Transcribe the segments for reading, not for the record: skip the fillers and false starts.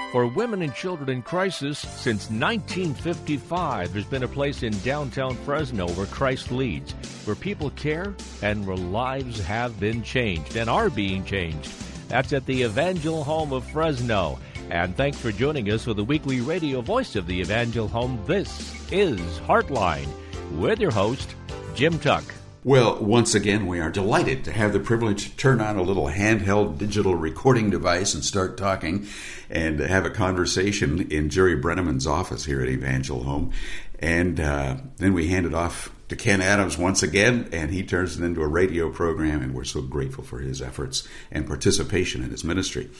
For women and children in crisis, since 1955, there's been a place in downtown Fresno where Christ leads, where people care and where lives have been changed and are being changed. That's at the Evangel Home of Fresno. And thanks for joining us for the weekly radio voice of the Evangel Home. This is Heartline with your host, Jim Tuck. Well, once again, we are delighted to have the privilege to turn on a little handheld digital recording device and start talking and have a conversation in Jerry Brenneman's office here at Evangel Home. And then we hand it off to Ken Adams once again, and he turns it into a radio program, and we're so grateful for his efforts and participation in his ministry.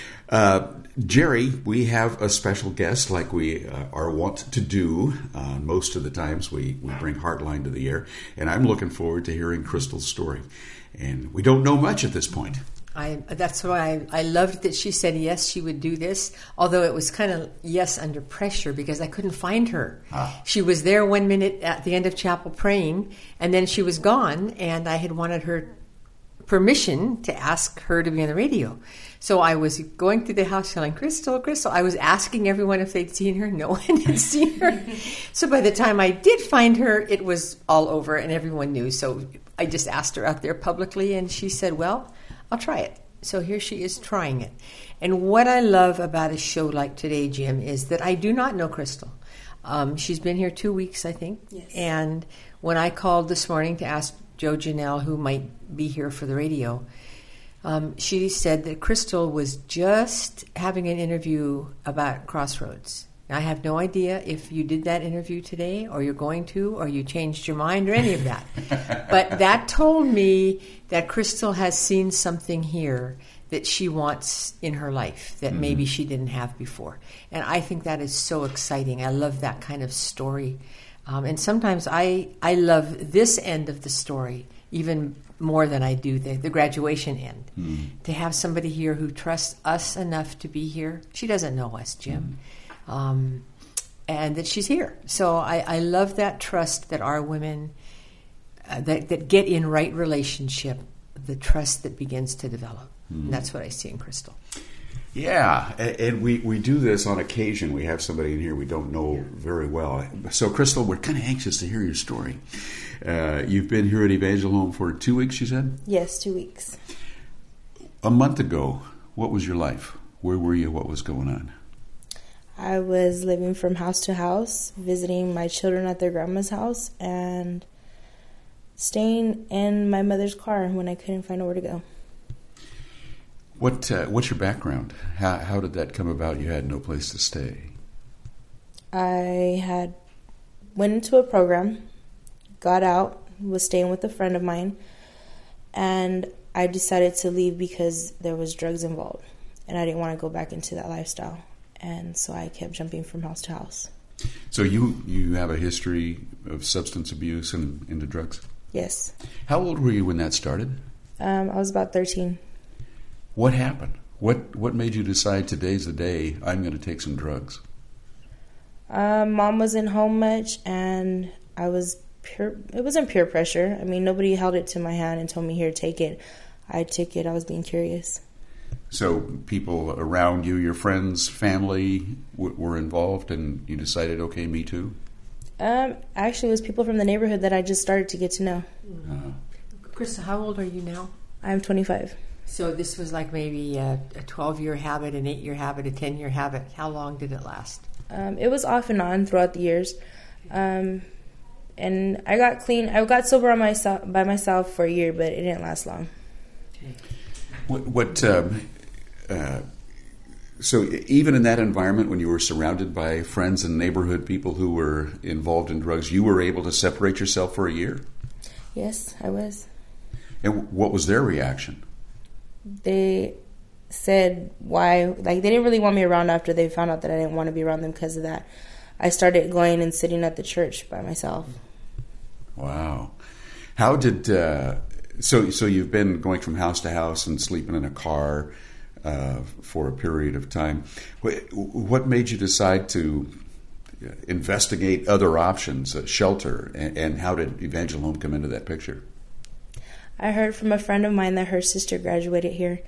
Jerry, we have a special guest like we are wont to do. Most of the times we bring Heartline to the air, and I'm looking forward to hearing Crystal's story. And we don't know much at this point. That's why I loved that she said yes, she would do this, although it was kind of yes under pressure because I couldn't find her. She was there 1 minute at the end of chapel praying, and then she was gone, and I had wanted her permission to ask her to be on the radio. So I was going through the house telling Crystal. I was asking everyone if they'd seen her. No one had seen her. So by the time I did find her, it was all over and everyone knew. So I just asked her out there publicly, and she said, well, I'll try it. So here she is trying it. And what I love about a show like today, Jim, is that I do not know Crystal. She's been here 2 weeks, I think. Yes. And when I called this morning to ask Joe Janelle, who might be here for the radio, she said that Crystal was just having an interview about Crossroads. I have no idea if you did that interview today or you're going to or you changed your mind or any of that. But that told me that Crystal has seen something here that she wants in her life that maybe she didn't have before. And I think that is so exciting. I love that kind of story. And sometimes I love this end of the story even more than I do the graduation end. To have somebody here who trusts us enough to be here. She doesn't know us, Jim. And that she's here. So I love that trust that our women that get in right relationship, the trust that begins to develop. And that's what I see in Crystal. Yeah, and we do this on occasion. We have somebody in here we don't know very well. So, Crystal, we're kind of anxious to hear your story. You've been here at Evangel Home for 2 weeks, you said? Yes, 2 weeks. A month ago, what was your life? Where were you? What was going on? I was living from house to house, visiting my children at their grandma's house, and staying in my mother's car when I couldn't find nowhere to go. What's your background? How did that come about? You had no place to stay. I went into a program, got out, was staying with a friend of mine, and I decided to leave because there was drugs involved, and I didn't want to go back into that lifestyle. And so I kept jumping from house to house. So you have a history of substance abuse and into drugs? Yes. How old were you when that started? I was about 13. What happened? What made you decide today's the day I'm going to take some drugs? Mom wasn't home much, and it wasn't peer pressure. I mean, nobody held it to my hand and told me, here, take it. I took it. I was being curious. So people around you, your friends, family, were involved, and you decided, okay, me too? Actually, it was people from the neighborhood that I just started to get to know. Crystal, how old are you now? I'm 25. So this was like maybe a 12-year habit, an 8-year habit, a 10-year habit. How long did it last? It was off and on throughout the years. And I got clean. I got sober by myself for a year, but it didn't last long. Okay. So even in that environment, when you were surrounded by friends and neighborhood people who were involved in drugs, you were able to separate yourself for a year? Yes, I was. And what was their reaction? They said why, they didn't really want me around after they found out that I didn't want to be around them because of that. I started going and sitting at the church by myself. Wow. How did, so you've been going from house to house and sleeping in a car for a period of time. What made you decide to investigate other options, shelter, and how did Evangel Home come into that picture? I heard from a friend of mine that her sister graduated here,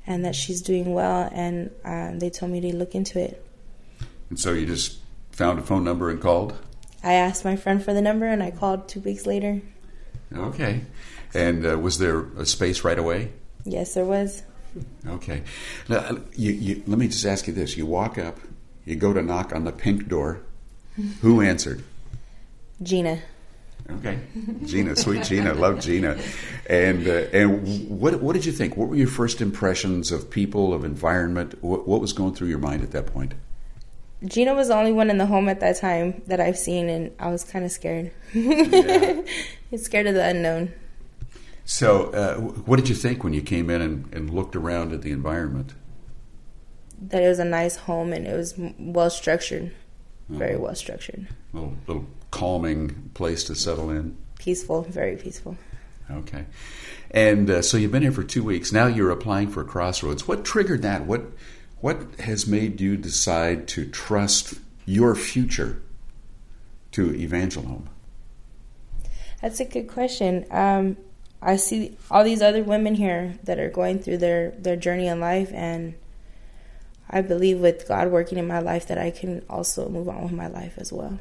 and that she's doing well, and they told me to look into it. And so you just found a phone number and called? I asked my friend for the number, and I called 2 weeks later. Okay. And was there a space right away? Yes, there was. Okay. Now, let me just ask you this. You walk up, you go to knock on the pink door. Who answered? Gina. Okay. Gina, sweet Gina. Love Gina. And what did you think? What were your first impressions of people, of environment? What was going through your mind at that point? Gina was the only one in the home at that time that I've seen, and I was kind of scared. Yeah. Scared of the unknown. So what did you think when you came in and looked around at the environment? That it was a nice home, and it was well-structured. Very well-structured. Little calming place to settle in. Peaceful, very peaceful. Okay. And so you've been here for 2 weeks. Now you're applying for Crossroads. What triggered that? What has made you decide to trust your future to Evangel Home? That's a good question. I see all these other women here that are going through their journey in life, and I believe with God working in my life that I can also move on with my life as well.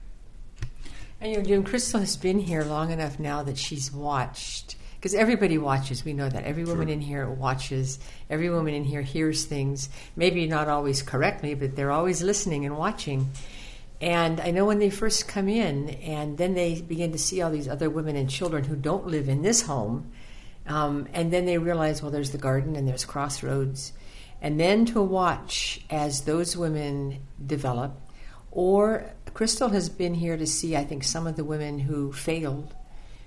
And Crystal has been here long enough now that she's watched, because everybody watches. We know that every woman in here watches. Every woman in here hears things, maybe not always correctly, but they're always listening and watching. And I know when they first come in, and then they begin to see all these other women and children who don't live in this home, and then they realize, well, there's the garden and there's Crossroads. And then to watch as those women develop, or Crystal has been here to see, I think, some of the women who failed,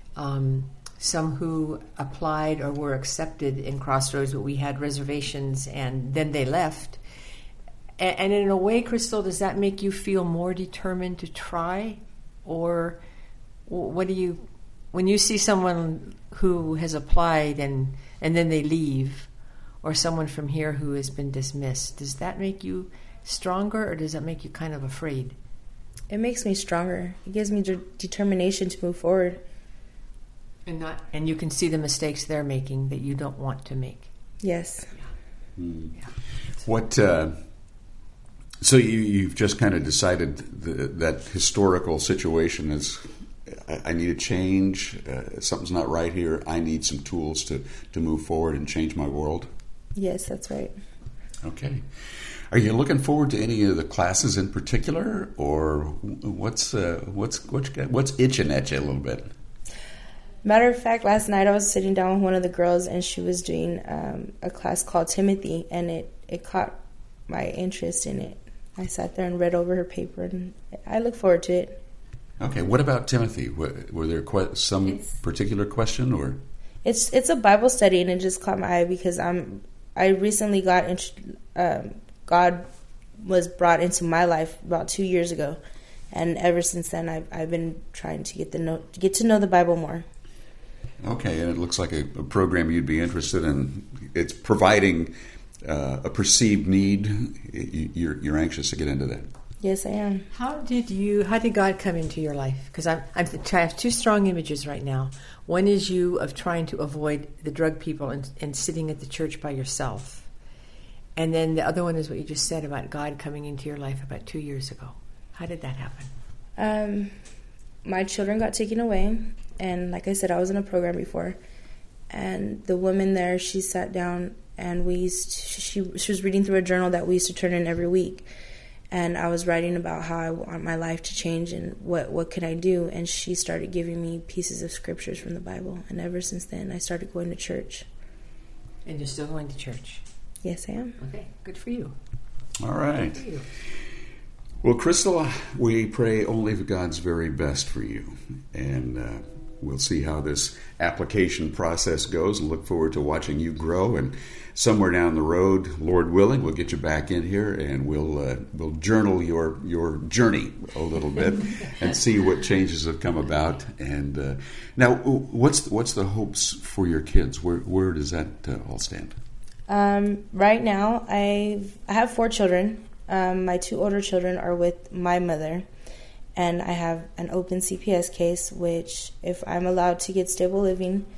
some who applied or were accepted in Crossroads, but we had reservations and then they left. And in a way, Crystal, does that make you feel more determined to try? Or what do you, when you see someone who has applied and then they leave, or someone from here who has been dismissed, does that make you stronger, or does that make you kind of afraid? It makes me stronger. It gives me determination to move forward. And you can see the mistakes they're making that you don't want to make. Yes. Yeah. Yeah. What? So you've just kind of decided that historical situation is, I need a change. Something's not right here. I need some tools to move forward and change my world. Yes, that's right. Okay. Are you looking forward to any of the classes in particular, or what's itching at you a little bit? Matter of fact, last night I was sitting down with one of the girls, and she was doing a class called Timothy, and it caught my interest in it. I sat there and read over her paper, and I look forward to it. Okay, what about Timothy? Were there some particular question, or? It's a Bible study, and it just caught my eye because I recently God was brought into my life about 2 years ago, and ever since then I've been trying to get to know the Bible more. Okay, and it looks like a program you'd be interested in. It's providing a perceived need. You're anxious to get into that. Yes, I am. How did God come into your life? Because I have two strong images right now. One is you of trying to avoid the drug people and sitting at the church by yourself. And then the other one is what you just said about God coming into your life about 2 years ago. How did that happen? My children got taken away, and like I said, I was in a program before. And the woman there, she sat down, and she was reading through a journal that we used to turn in every week. And I was writing about how I want my life to change and what can I do. And she started giving me pieces of scriptures from the Bible. And ever since then, I started going to church. And you're still going to church? Yes, I am. Okay, good for you. All right. Good for you. Well, Crystal, we pray only God's very best for you. And we'll see how this application process goes and look forward to watching you grow. And somewhere down the road, Lord willing, we'll get you back in here and we'll journal your journey a little bit and see what changes have come about. And now, what's the hopes for your kids? Where does that all stand? Right now, I have 4 children. My 2 older children are with my mother, and I have an open CPS case, which if I'm allowed to get stable living,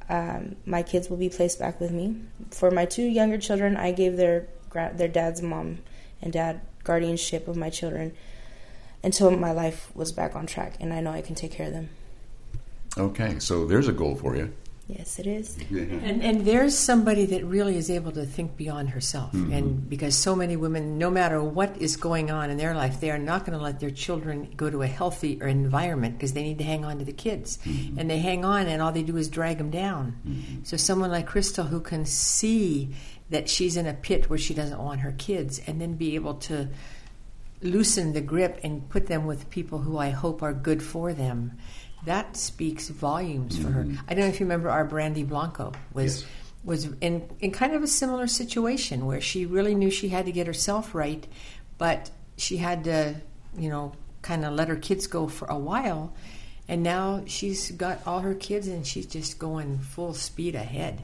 My kids will be placed back with me. For my 2 younger children, I gave their dad's mom and dad guardianship of my children until my life was back on track, and I know I can take care of them. Okay, so there's a goal for you. Yes, it is. And there's somebody that really is able to think beyond herself. Mm-hmm. And because so many women, no matter what is going on in their life, they are not going to let their children go to a healthy environment because they need to hang on to the kids. Mm-hmm. And they hang on, and all they do is drag them down. Mm-hmm. So someone like Crystal, who can see that she's in a pit where she doesn't want her kids, and then be able to loosen the grip and put them with people who I hope are good for them, that speaks volumes for her. I don't know if you remember our Brandy Blanco was in kind of a similar situation where she really knew she had to get herself right, but she had to, kind of let her kids go for a while, and now she's got all her kids and she's just going full speed ahead.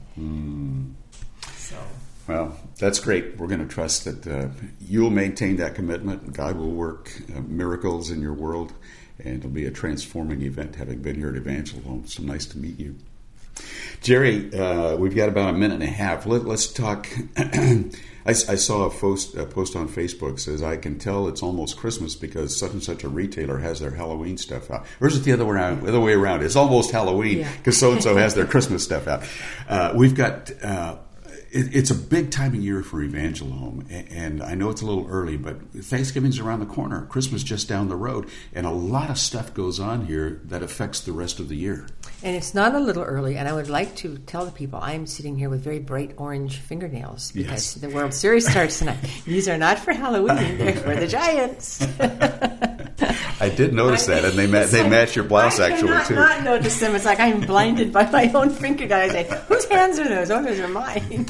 So. Well, that's great. We're going to trust that you'll maintain that commitment. God will work miracles in your world, and it'll be a transforming event having been here at Evangel Home. So nice to meet you. Jerry, we've got about a minute and a half. Let's talk. I saw a post on Facebook says, I can tell it's almost Christmas because such and such a retailer has their Halloween stuff out. Or is it the other way around? It's almost Halloween because so-and-so has their Christmas stuff out. We've got... It's a big time of year for Evangel Home, and I know it's a little early, but Thanksgiving's around the corner, Christmas just down the road, and a lot of stuff goes on here that affects the rest of the year. And it's not a little early, and I would like to tell the people I'm sitting here with very bright orange fingernails because the World Series starts tonight. These are not for Halloween, they're for the Giants. I did notice that, and they match your blouse actually too. I cannot notice them. It's like I'm blinded by my own finger guys. I say, whose hands are those? Oh, those are mine.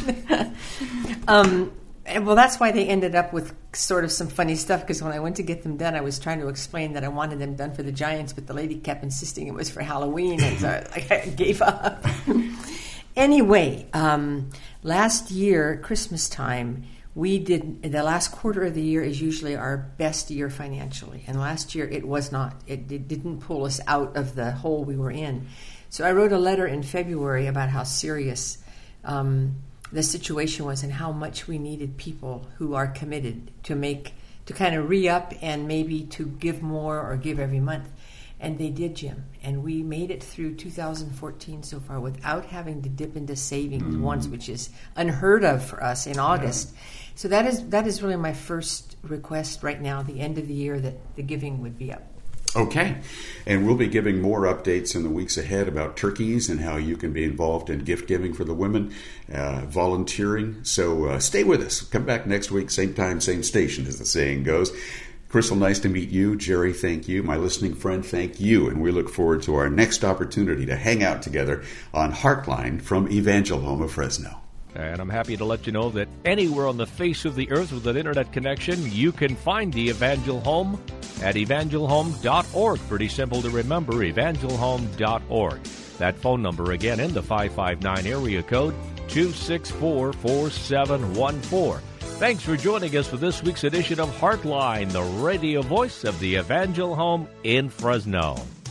Well, that's why they ended up with sort of some funny stuff, because when I went to get them done, I was trying to explain that I wanted them done for the Giants, but the lady kept insisting it was for Halloween, and so I gave up. Anyway, last year, Christmas time, we did, the last quarter of the year is usually our best year financially. And last year it was not. It didn't pull us out of the hole we were in. So I wrote a letter in February about how serious the situation was and how much we needed people who are committed to kind of re-up and maybe to give more or give every month. And they did, Jim. And we made it through 2014 so far without having to dip into savings once, which is unheard of for us in August. Yeah. So that is really my first request right now, the end of the year, that the giving would be up. Okay. And we'll be giving more updates in the weeks ahead about turkeys and how you can be involved in gift giving for the women, volunteering. So stay with us. Come back next week, same time, same station, as the saying goes. Crystal, nice to meet you. Jerry, thank you. My listening friend, thank you. And we look forward to our next opportunity to hang out together on Heartline from Evangel Home of Fresno. And I'm happy to let you know that anywhere on the face of the earth with an internet connection, you can find the Evangel Home at evangelhome.org. Pretty simple to remember, evangelhome.org. That phone number again in the 559 area code, 264-4714. Thanks for joining us for this week's edition of Heartline, the radio voice of the Evangel Home in Fresno.